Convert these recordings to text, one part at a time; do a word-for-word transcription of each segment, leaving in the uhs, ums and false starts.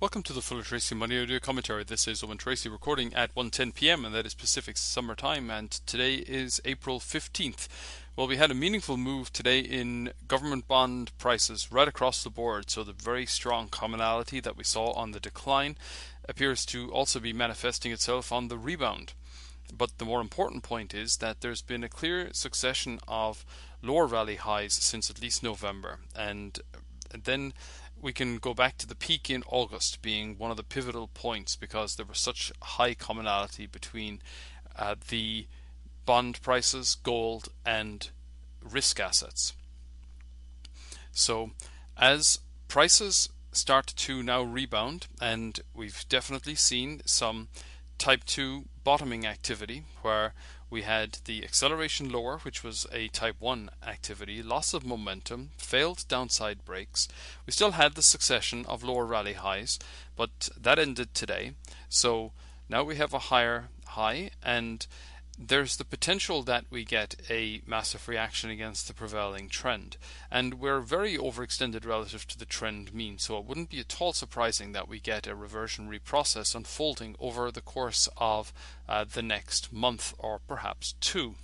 Welcome to the Fuller Tracy Money Audio Commentary. This is Owen Tracy recording at one ten p m and that is Pacific Summer Time, and today is April fifteenth. Well, we had a meaningful move today in government bond prices right across the board, so the very strong commonality that we saw on the decline appears to also be manifesting itself on the rebound. But the more important point is that there's been a clear succession of lower rally highs since at least November, and then we can go back to the peak in August being one of the pivotal points because there was such high commonality between uh, the bond prices, gold, and risk assets. So as prices start to now rebound, and we've definitely seen some type two bottoming activity where we had the acceleration lower, which was a type one activity, loss of momentum, failed downside breaks. We still had the succession of lower rally highs, but that ended today. So now we have a higher high, and there's the potential that we get a massive reaction against the prevailing trend. And we're very overextended relative to the trend mean, so it wouldn't be at all surprising that we get a reversionary process unfolding over the course of uh, the next month or perhaps two.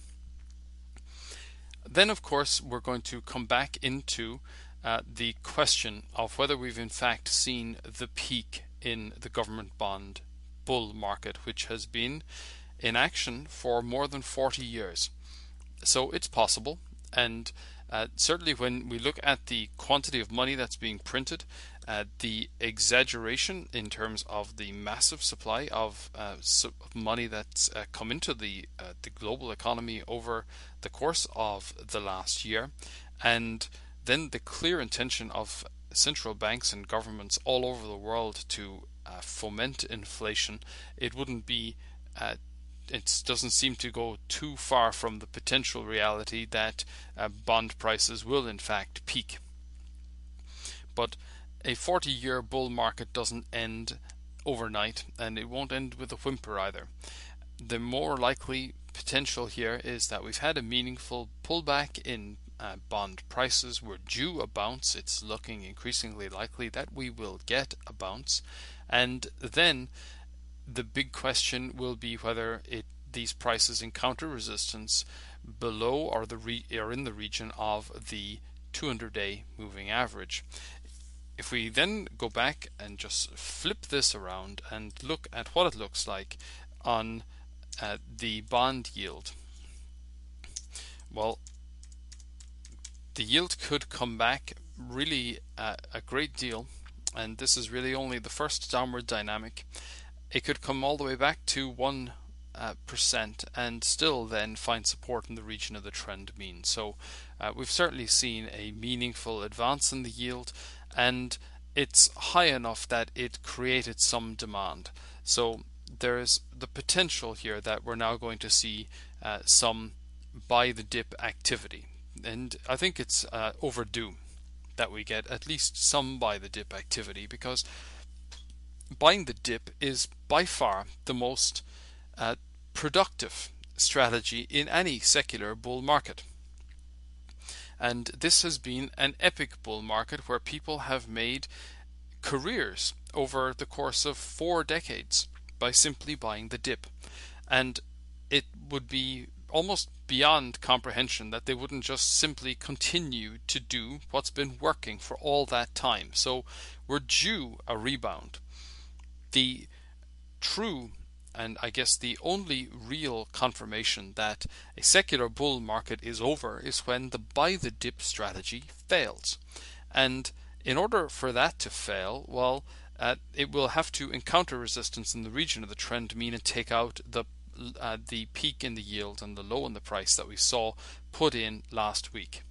Then, of course, we're going to come back into uh, the question of whether we've in fact seen the peak in the government bond bull market, which has been in action for more than forty years. So it's possible, and uh, certainly when we look at the quantity of money that's being printed, uh, the exaggeration in terms of the massive supply of uh, money that's uh, come into the uh, the global economy over the course of the last year, and then the clear intention of central banks and governments all over the world to uh, foment inflation, it wouldn't be uh, it doesn't seem to go too far from the potential reality that uh, bond prices will in fact peak. But a forty-year bull market doesn't end overnight, and it won't end with a whimper either. The more likely potential here is that we've had a meaningful pullback in uh, bond prices. We're due a bounce. It's looking increasingly likely that we will get a bounce, and then the big question will be whether it these prices encounter resistance below or the re, or in the region of the two hundred day moving average. If we then go back and just flip this around and look at what it looks like on uh, the bond yield, well, the yield could come back really uh, a great deal, and this is really only the first downward dynamic. It could come all the way back to one uh, percent and still then find support in the region of the trend mean. So uh, we've certainly seen a meaningful advance in the yield, and it's high enough that it created some demand. So there's the potential here that we're now going to see uh, some buy the dip activity, and I think it's uh, overdue that we get at least some buy the dip activity, because buying the dip is by far the most uh, productive strategy in any secular bull market. And this has been an epic bull market where people have made careers over the course of four decades by simply buying the dip. And it would be almost beyond comprehension that they wouldn't just simply continue to do what's been working for all that time. So we're due a rebound. The true, and I guess the only real confirmation that a secular bull market is over is when the buy the dip strategy fails. And in order for that to fail, well, uh, it will have to encounter resistance in the region of the trend mean and take out the uh, the peak in the yield and the low in the price that we saw put in last week.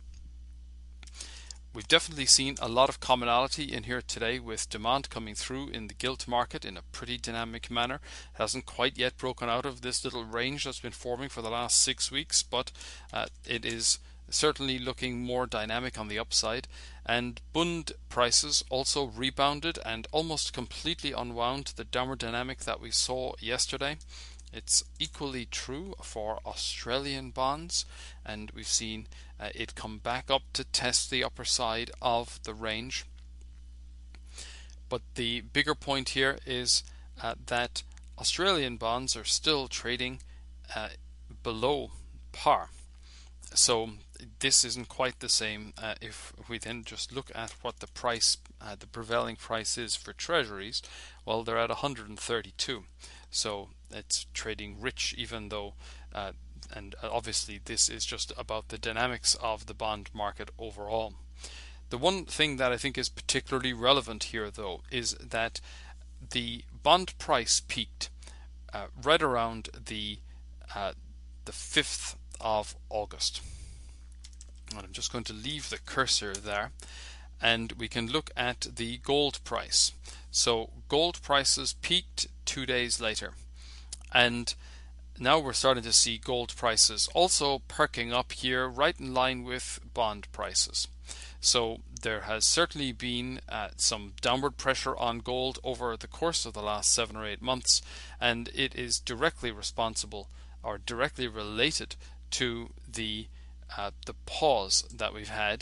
We've definitely seen a lot of commonality in here today, with demand coming through in the gilt market in a pretty dynamic manner. It hasn't quite yet broken out of this little range that's been forming for the last six weeks, but uh, it is certainly looking more dynamic on the upside. And Bund prices also rebounded and almost completely unwound the downward dynamic that we saw yesterday. It's equally true for Australian bonds, and we've seen uh, it come back up to test the upper side of the range. But the bigger point here is uh, that Australian bonds are still trading uh, below par. So this isn't quite the same uh, if we then just look at what the price, uh, the prevailing price is for treasuries. Well, they're at one hundred thirty-two. So it's trading rich, even though, uh, and obviously this is just about the dynamics of the bond market overall. The one thing that I think is particularly relevant here, though, is that the bond price peaked uh, right around the uh, the fifth of August. And I'm just going to leave the cursor there, and we can look at the gold price. So gold prices peaked two days later, and now we're starting to see gold prices also perking up here, right in line with bond prices. So there has certainly been uh, some downward pressure on gold over the course of the last seven or eight months, and it is directly responsible or directly related to the uh, the pause that we've had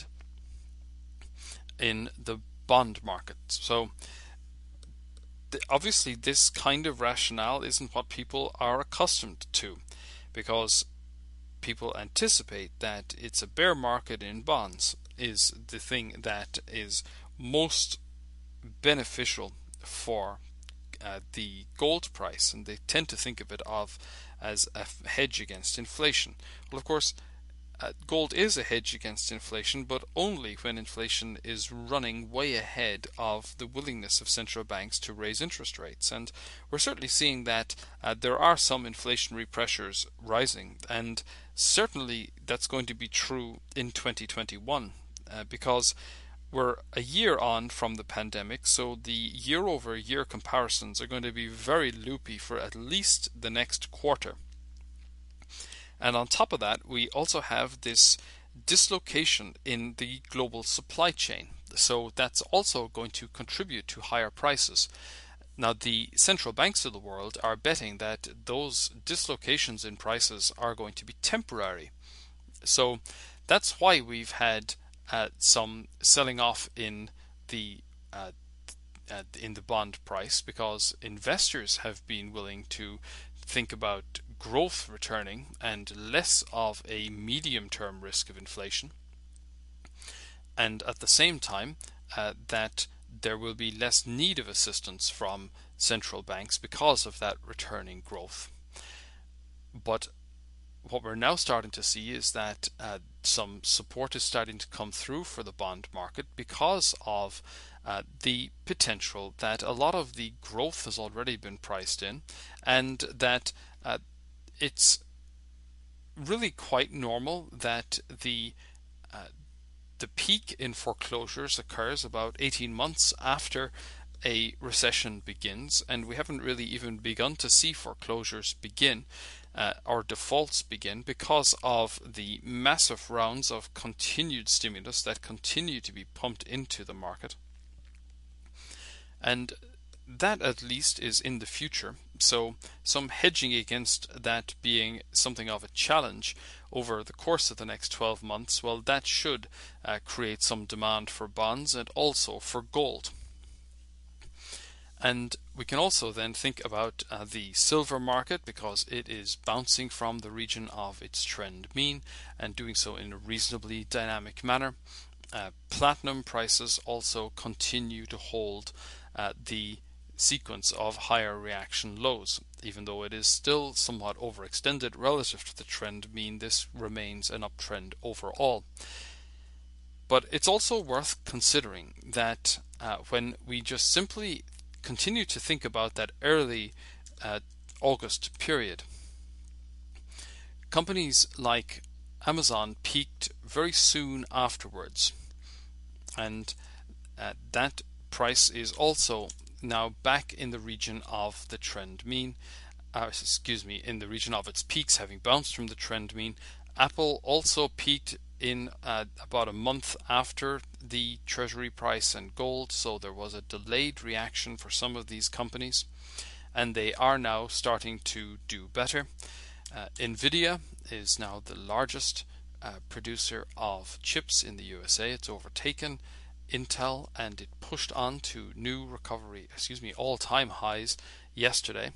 in the bond market. So th- obviously this kind of rationale isn't what people are accustomed to, because people anticipate that it's a bear market in bonds is the thing that is most beneficial for uh, the gold price, and they tend to think of it of as a hedge against inflation. Well, of course, uh, gold is a hedge against inflation, but only when inflation is running way ahead of the willingness of central banks to raise interest rates. And we're certainly seeing that uh, there are some inflationary pressures rising, and certainly that's going to be true in twenty twenty-one. Uh, because we're a year on from the pandemic, so the year-over-year comparisons are going to be very loopy for at least the next quarter. And on top of that, we also have this dislocation in the global supply chain. So that's also going to contribute to higher prices. Now, the central banks of the world are betting that those dislocations in prices are going to be temporary. So that's why we've had Uh, some selling off in the uh, uh, in the bond price, because investors have been willing to think about growth returning and less of a medium-term risk of inflation, and at the same time uh, that there will be less need of assistance from central banks because of that returning growth. But what we're now starting to see is that uh, some support is starting to come through for the bond market because of uh, the potential that a lot of the growth has already been priced in, and that uh, it's really quite normal that the uh, the peak in foreclosures occurs about eighteen months after a recession begins, and we haven't really even begun to see foreclosures begin uh, or defaults begin because of the massive rounds of continued stimulus that continue to be pumped into the market. And that at least is in the future, so some hedging against that being something of a challenge over the course of the next twelve months, well, that should uh, create some demand for bonds and also for gold. And we can also then think about uh, the silver market, because it is bouncing from the region of its trend mean and doing so in a reasonably dynamic manner. Uh, platinum prices also continue to hold uh, the sequence of higher reaction lows. Even though it is still somewhat overextended relative to the trend mean, this remains an uptrend overall. But it's also worth considering that uh, when we just simply continue to think about that early uh, August period, companies like Amazon peaked very soon afterwards, and uh, that price is also now back in the region of the trend mean, uh, excuse me, in the region of its peaks, having bounced from the trend mean. Apple also peaked in uh, about a month after the treasury price and gold, so there was a delayed reaction for some of these companies, and they are now starting to do better. Uh, Nvidia is now the largest uh, producer of chips in the U S A. It's overtaken Intel, and it pushed on to new recovery, excuse me, all-time highs yesterday.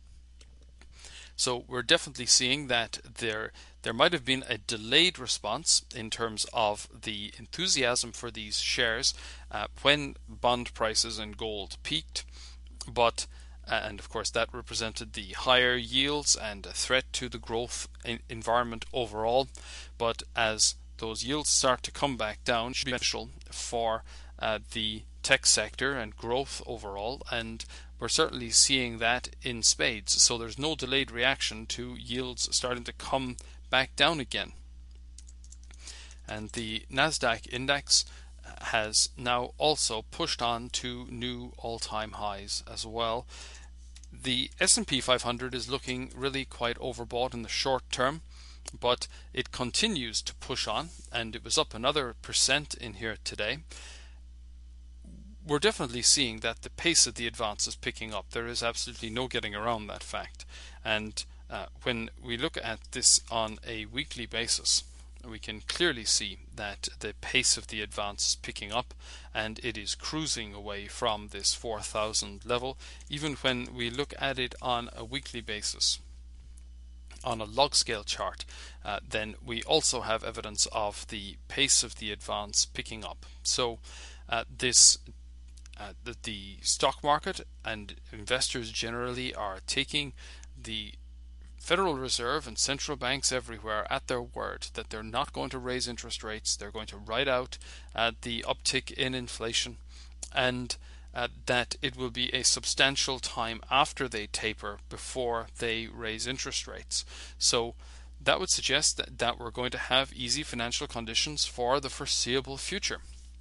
So we're definitely seeing that there there might have been a delayed response in terms of the enthusiasm for these shares uh, when bond prices and gold peaked, but uh, and of course that represented the higher yields and a threat to the growth environment overall. But as those yields start to come back down, it should be beneficial for uh, the tech sector and growth overall, and we're certainly seeing that in spades. So there's no delayed reaction to yields starting to come back down again. And the Nasdaq index has now also pushed on to new all-time highs as well. The S and P five hundred is looking really quite overbought in the short term, but it continues to push on, and it was up another percent in here today. We're definitely seeing that the pace of the advance is picking up. There is absolutely no getting around that fact. And uh, when we look at this on a weekly basis, we can clearly see that the pace of the advance is picking up, and it is cruising away from this four thousand level, even when we look at it on a weekly basis. On a log scale chart, uh, then we also have evidence of the pace of the advance picking up. So uh, this uh, the, the stock market and investors generally are taking the Federal Reserve and central banks everywhere at their word that they're not going to raise interest rates. They're going to ride out uh, the uptick in inflation, and uh, that it will be a substantial time after they taper before they raise interest rates. So that would suggest that, that we're going to have easy financial conditions for the foreseeable future.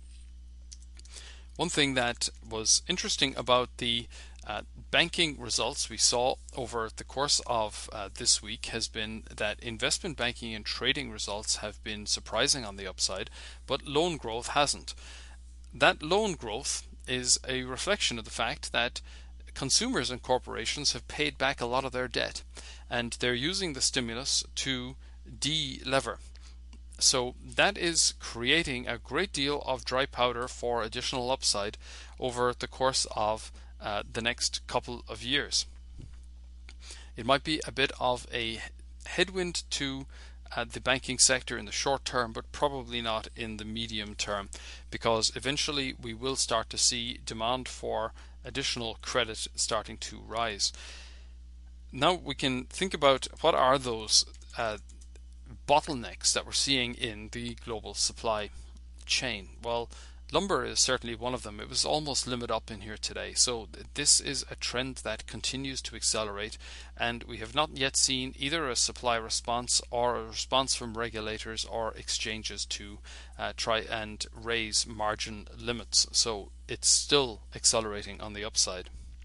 One thing that was interesting about the uh, banking results we saw over the course of uh, this week has been that investment banking and trading results have been surprising on the upside, but loan growth hasn't. That loan growth is a reflection of the fact that consumers and corporations have paid back a lot of their debt, and they're using the stimulus to de-lever. So that is creating a great deal of dry powder for additional upside over the course of uh, the next couple of years. It might be a bit of a headwind to uh, the banking sector in the short term, but probably not in the medium term, because eventually we will start to see demand for additional credit starting to rise. Now we can think about what are those uh, bottlenecks that we're seeing in the global supply chain. Well, lumber is certainly one of them. It was almost limit up in here today. So this is a trend that continues to accelerate, and we have not yet seen either a supply response or a response from regulators or exchanges to uh, try and raise margin limits. So it's still accelerating on the upside.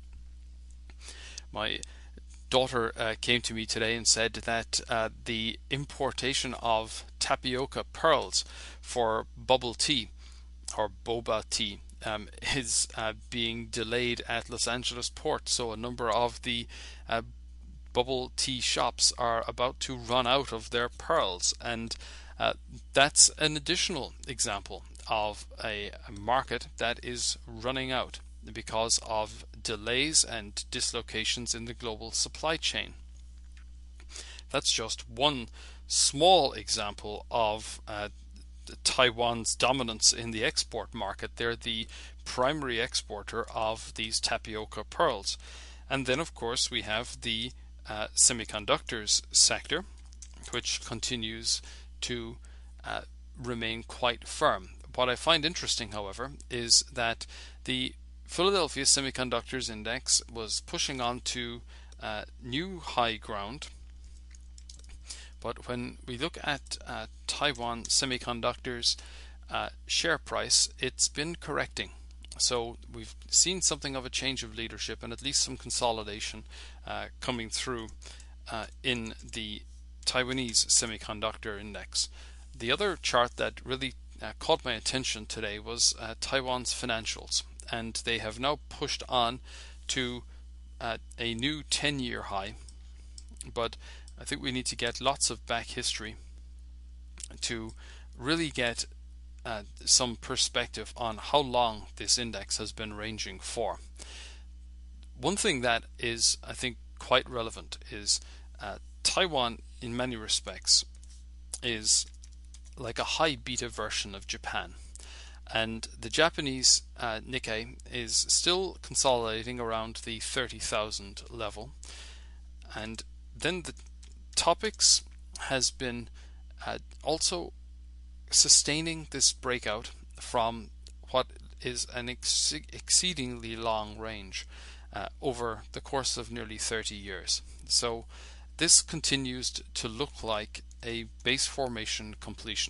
My daughter uh, came to me today and said that uh, the importation of tapioca pearls for bubble tea or boba tea um, is uh, being delayed at Los Angeles port. So a number of the uh, bubble tea shops are about to run out of their pearls, and uh, that's an additional example of a, a market that is running out because of delays and dislocations in the global supply chain. That's just one small example of uh, Taiwan's dominance in the export market. They're the primary exporter of these tapioca pearls. And then, of course, we have the uh, semiconductors sector, which continues to uh, remain quite firm. What I find interesting, however, is that the Philadelphia Semiconductors Index was pushing on to uh, new high ground, but when we look at uh, Taiwan Semiconductors uh, share price, it's been correcting. So we've seen something of a change of leadership and at least some consolidation uh, coming through uh, in the Taiwanese Semiconductor Index. The other chart that really uh, caught my attention today was uh, Taiwan's financials, and they have now pushed on to uh, a new ten-year high, but I think we need to get lots of back history to really get uh, some perspective on how long this index has been ranging for. One thing that is, I think, quite relevant is uh, Taiwan, in many respects, is like a high beta version of Japan. And the Japanese uh, Nikkei is still consolidating around the thirty thousand level. And then the Topix has been uh, also sustaining this breakout from what is an ex exceedingly long range uh, over the course of nearly thirty years. So this continues to look like a base formation completion.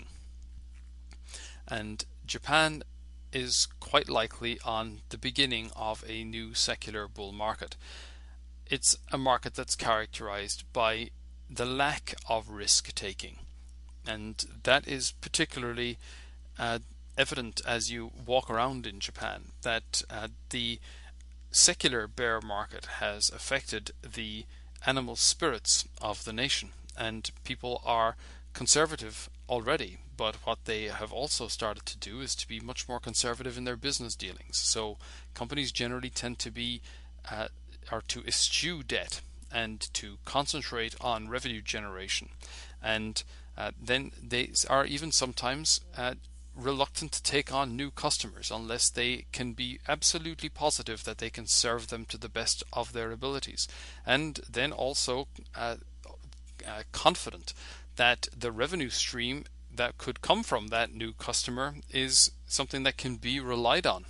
And Japan is quite likely on the beginning of a new secular bull market. It's a market that's characterized by the lack of risk taking, and that is particularly uh, evident as you walk around in Japan, that uh, the secular bear market has affected the animal spirits of the nation, and people are conservative already, but what they have also started to do is to be much more conservative in their business dealings. So companies generally tend to be uh, or to eschew debt and to concentrate on revenue generation, and uh, then they are even sometimes uh, reluctant to take on new customers unless they can be absolutely positive that they can serve them to the best of their abilities, and then also uh, uh, confident that the revenue stream that could come from that new customer is something that can be relied on.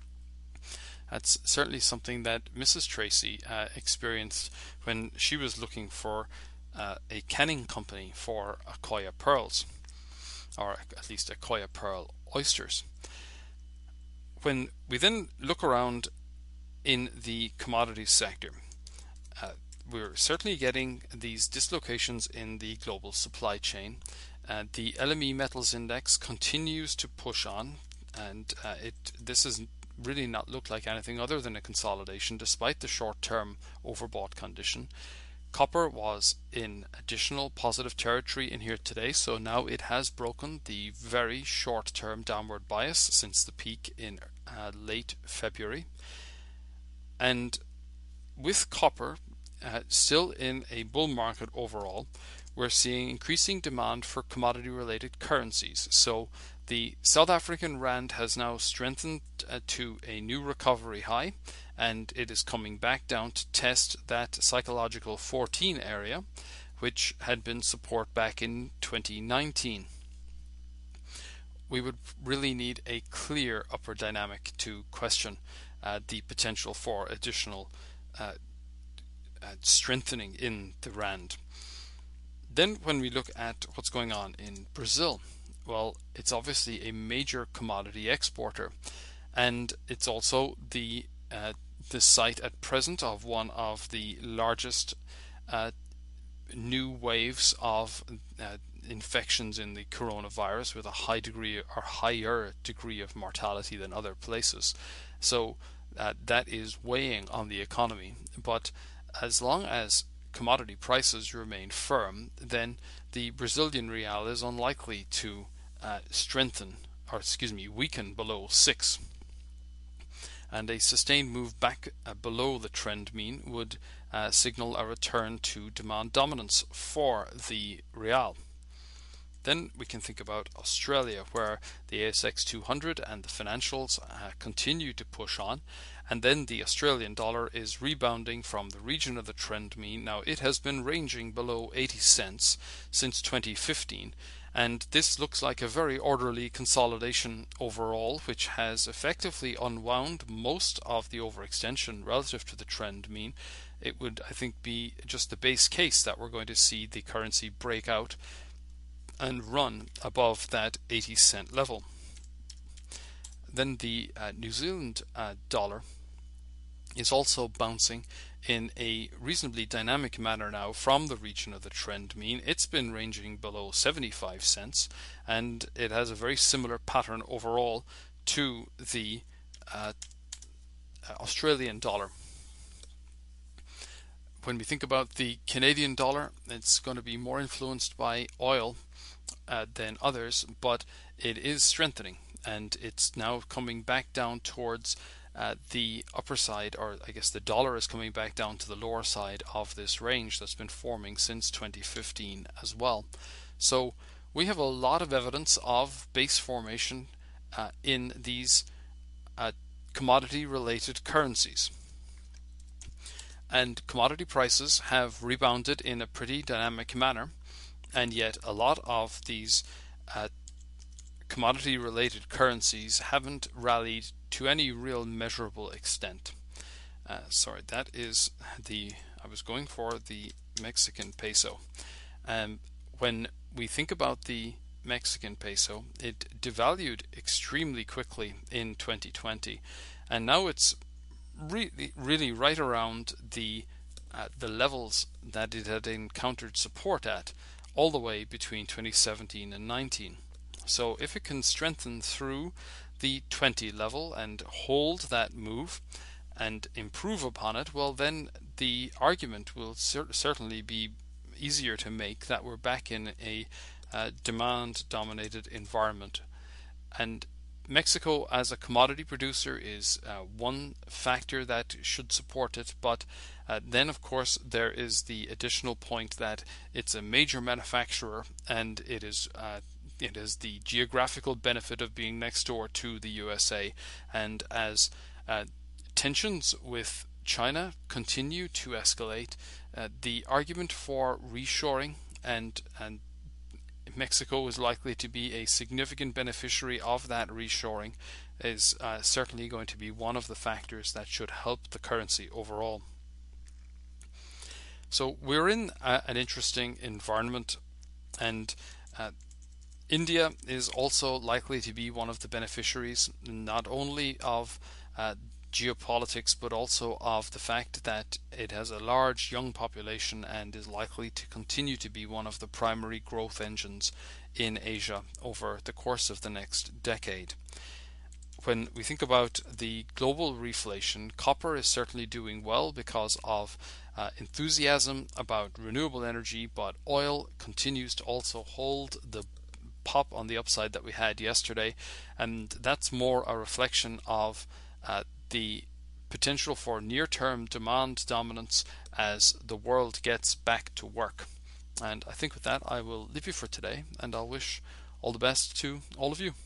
That's certainly something that Missus Tracy uh, experienced when she was looking for uh, a canning company for Akoya pearls, or at least Akoya pearl oysters. When we then look around in the commodities sector, uh, we're certainly getting these dislocations in the global supply chain. Uh, the L M E metals index continues to push on, and uh, it this is really not look like anything other than a consolidation despite the short-term overbought condition. Copper was in additional positive territory in here today, so now it has broken the very short-term downward bias since the peak in uh, late February. And with copper uh, still in a bull market overall, we're seeing increasing demand for commodity-related currencies. So the South African rand has now strengthened uh, to a new recovery high, and it is coming back down to test that psychological fourteen area, which had been support back in twenty nineteen. We would really need a clear upward dynamic to question uh, the potential for additional uh, uh, strengthening in the rand. Then when we look at what's going on in Brazil, well, it's obviously a major commodity exporter, and it's also the uh, the site at present of one of the largest uh, new waves of uh, infections in the coronavirus, with a high degree or higher degree of mortality than other places. So uh, that is weighing on the economy. But as long as commodity prices remain firm, then the Brazilian real is unlikely to uh, strengthen, or excuse me, weaken below six. And a sustained move back uh, below the trend mean would uh, signal a return to demand dominance for the real. Then we can think about Australia, where the A S X two hundred and the financials uh, continue to push on, and then the Australian dollar is rebounding from the region of the trend mean. Now, it has been ranging below eighty cents since twenty fifteen, and this looks like a very orderly consolidation overall, which has effectively unwound most of the overextension relative to the trend mean. It would, I think, be just the base case that we're going to see the currency break out and run above that eighty cent level. Then the uh, New Zealand uh, dollar is also bouncing in a reasonably dynamic manner now from the region of the trend mean. It's been ranging below seventy-five cents, and it has a very similar pattern overall to the uh, Australian dollar. When we think about the Canadian dollar, it's going to be more influenced by oil uh, than others, but it is strengthening, and it's now coming back down towards uh, the upper side, or I guess the dollar is coming back down to the lower side of this range that's been forming since twenty fifteen as well. So we have a lot of evidence of base formation uh, in these uh, commodity related currencies. And commodity prices have rebounded in a pretty dynamic manner, and yet a lot of these uh, commodity related currencies haven't rallied to any real measurable extent. Uh, sorry, that is the, I was going for the Mexican peso. Um, when we think about the Mexican peso, it devalued extremely quickly in twenty twenty, and now it's really, really right around the uh, the levels that it had encountered support at, all the way between twenty seventeen and nineteen. So if it can strengthen through the twenty level and hold that move and improve upon it, well, then the argument will cer- certainly be easier to make that we're back in a uh, demand-dominated environment. And Mexico as a commodity producer is uh, one factor that should support it, but uh, then of course there is the additional point that it's a major manufacturer, and it is uh, it is the geographical benefit of being next door to the U S A. And as uh, tensions with China continue to escalate, uh, the argument for reshoring and and Mexico is likely to be a significant beneficiary of that reshoring is uh, certainly going to be one of the factors that should help the currency overall. So we're in a, an interesting environment, and uh, India is also likely to be one of the beneficiaries, not only of uh, geopolitics, but also of the fact that it has a large young population and is likely to continue to be one of the primary growth engines in Asia over the course of the next decade. When we think about the global reflation, copper is certainly doing well because of uh, enthusiasm about renewable energy, but oil continues to also hold the pop on the upside that we had yesterday, and that's more a reflection of uh, the potential for near-term demand dominance as the world gets back to work. And I think with that I will leave you for today, and I'll wish all the best to all of you.